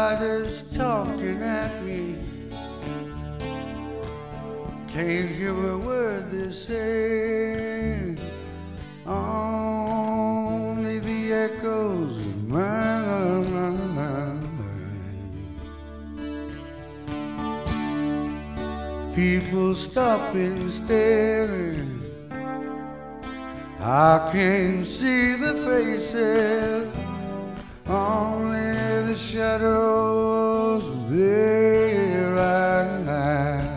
Everybody's talking at me. Can't hear a word they say. Only the echoes of my mind. People stopping, staring. I can't see the faces, only the shadows of their eyes.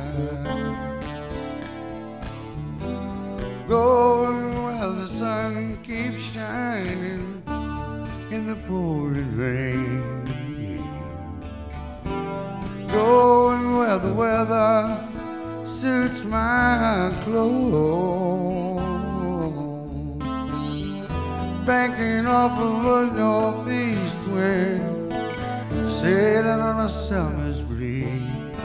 Going where the sun keeps shining in the pouring rain. Going where the weather suits my clothes. Banking off of a northeast wind, sailing on a summer's breeze,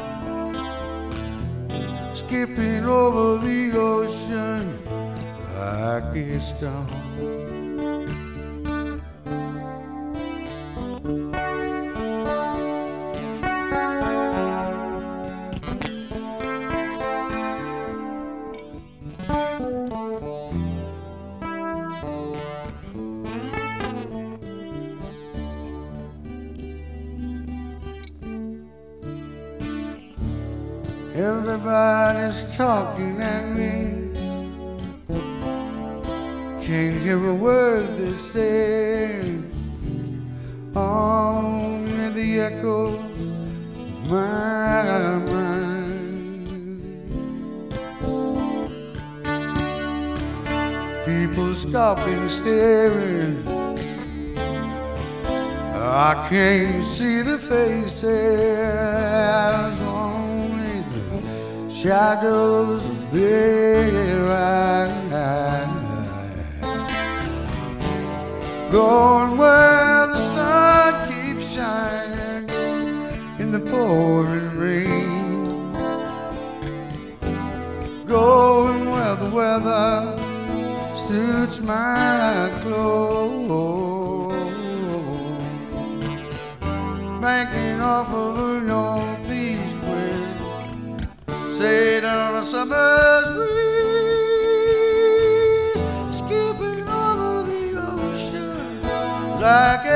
skipping over the ocean like a stone. Everybody's talking at me. Can't hear a word they say. Only the echo of my mind. People stopping, staring. I can't see the faces. Shadows of their eyes. Going where the sun keeps shining in the pouring rain. Going where the weather suits my clothes. Banking off of a northeast wind, sailing on a summer's breeze, skipping over the ocean like